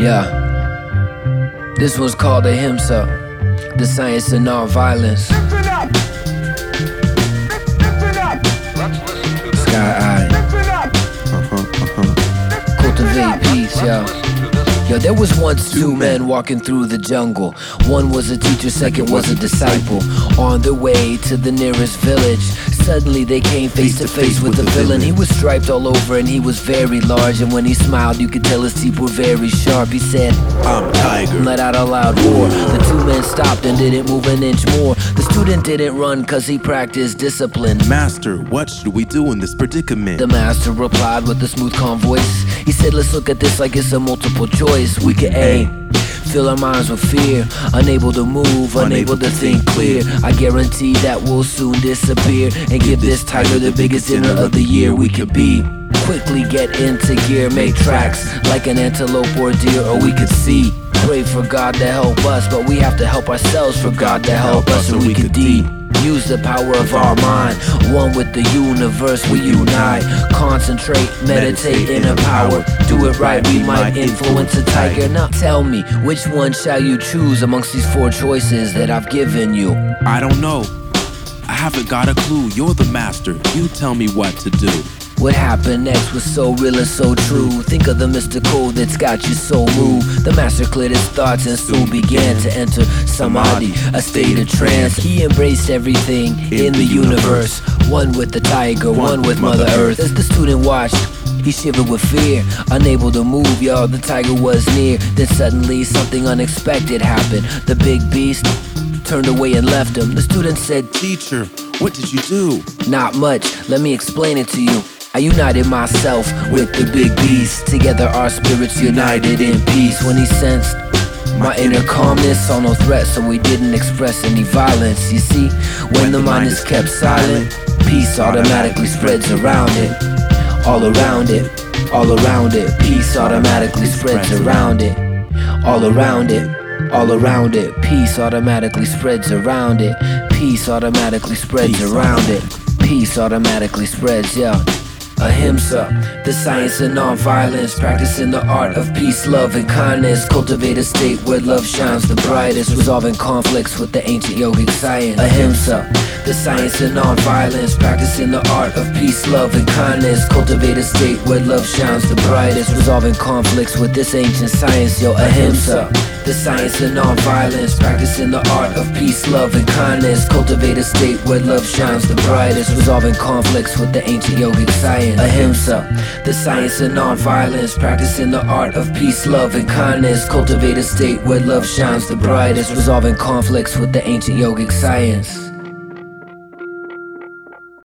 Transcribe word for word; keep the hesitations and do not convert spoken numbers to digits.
Yeah. This one's called Ahimsa, the science of non-violence. Listen up! Listen up! Sky Eye. Listen up! Cultivate peace, yeah. Yo, there was once two men walking through the jungle. One was a teacher, second was a disciple. On their way to the nearest village, suddenly they came face to face with a villain. He was striped all over and he was very large, and when he smiled you could tell his teeth were very sharp. He said, "I'm Tiger." Let out a loud roar. The two men stopped and didn't move an inch more. The student didn't run cause he practiced discipline. "Master, what should we do in this predicament?" The master replied with a smooth, calm voice. He said, let's look at this like it's a multiple choice. We can A, fill our minds with fear, unable to move, unable to think clear. I guarantee that we'll soon disappear and give this tiger the biggest dinner of the year. We could be quickly get into gear, make tracks like an antelope or deer, or we could see. Pray for God to help us, but we have to help ourselves for God to help us, or we could D. Use the power of our mind, one with the universe we unite. Concentrate, meditate, and empower. Do it right, we might influence a tiger. Now tell me, which one shall you choose amongst these four choices that I've given you? I don't know. I haven't got a clue. You're the master. You tell me what to do. What happened next was so real and so true. Think of the mystical that's got you so moved. The master cleared his thoughts and soon began to enter samadhi, a state of trance. He embraced everything in the universe, one with the tiger, one with Mother Earth. As the student watched, he shivered with fear, unable to move, y'all, the tiger was near. Then suddenly something unexpected happened. The big beast turned away and left him. The student said, "Teacher, what did you do?" "Not much, let me explain it to you. I united myself with the big beast. Together our spirits united in peace. When he sensed my inner calmness, saw no threat, so we didn't express any violence. You see, when the mind is kept silent, peace automatically spreads around it. All around it, all around it. Peace automatically spreads around it. All around it, all around it. Peace automatically spreads around it. Peace automatically spreads around it. Peace automatically spreads, yeah. Ahimsa, the science of non-violence, practicing the art of peace, love, and kindness. Cultivate a state where love shines the brightest, resolving conflicts with the ancient yogic science. Ahimsa, the science of non-violence, practicing the art of peace, love, and kindness. Cultivate a state where love shines the brightest, resolving conflicts with this ancient science. Yo, Ahimsa, the science of non-violence, practicing the art of peace, love, and kindness. Cultivate a state where love shines the brightest, resolving conflicts with the ancient yogic science. Ahimsa, the science of non-violence, practicing the art of peace, love, and kindness. Cultivate a state where love shines the brightest, resolving conflicts with the ancient yogic science.